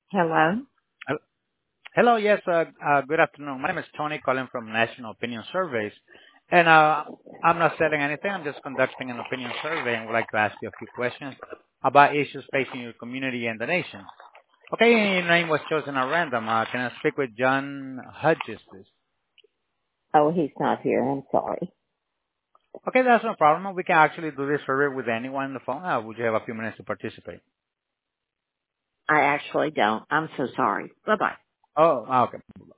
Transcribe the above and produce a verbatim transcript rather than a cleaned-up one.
Hello? Hel- Hello. Yes, uh uh good afternoon. My name is Tony, calling from National Opinion Surveys. And uh I'm not selling anything. I'm just conducting an opinion survey and would like to ask you a few questions about issues facing your community and the nation. Okay, your name was chosen at random. Uh Can I speak with John Hodges, please? Oh, he's not here. I'm sorry. Okay, that's no problem. We can actually do this survey with anyone on the phone. Uh, Would you have a few minutes to participate? I actually don't. I'm so sorry. Bye-bye. Oh, ah, okay.